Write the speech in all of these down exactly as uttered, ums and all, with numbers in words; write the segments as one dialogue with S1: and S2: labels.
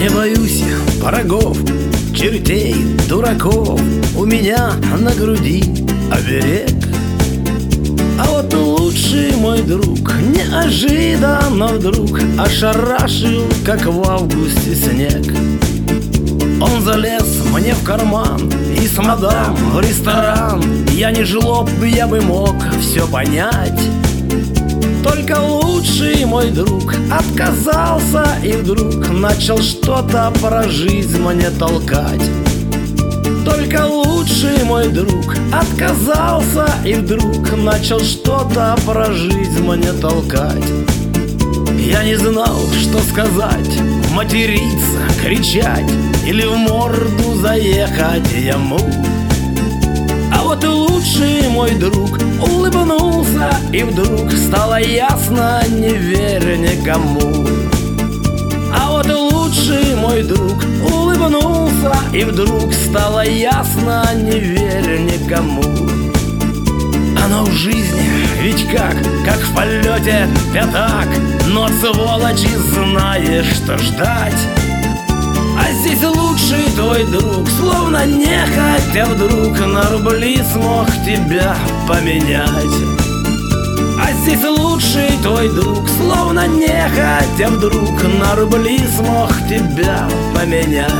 S1: Не боюсь я врагов, чертей, дураков. У меня на груди оберег. А вот лучший мой друг неожиданно вдруг ошарашил, как в августе снег. Он залез мне в карман и с мадам в ресторан. Я не жлоб, я бы мог все понять. Только лучший мой друг отказался и вдруг начал что-то про жизнь мне толкать. Только лучший мой друг отказался и вдруг начал что-то про жизнь мне толкать. Я не знал, что сказать, материться, кричать или в морду заехать ему. А вот лучший мой друг улыбнулся, и вдруг стало ясно, не веря никому. А вот лучший мой друг улыбнулся, и вдруг стало ясно, не веря никому. Оно в жизни ведь как, как в полете пятак, но от сволочи знаешь, что ждать. А здесь лучший твой друг, словно нехотя вдруг на рубли смог тебя поменять. А здесь лучший твой друг, словно нехотя вдруг на рубли смог тебя поменять.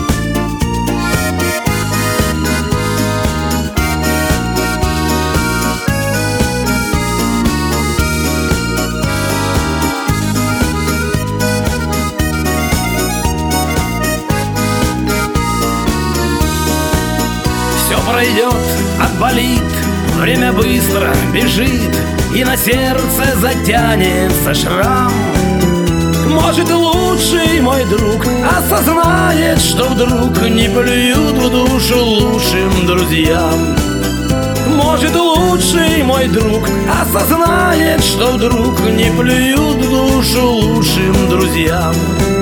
S1: Пройдет, отболит, время быстро бежит, и на сердце затянется шрам. Может, лучший мой друг осознает, что вдруг не плюют в душу лучшим друзьям. Может, лучший мой друг осознает, что вдруг не плюют в душу лучшим друзьям.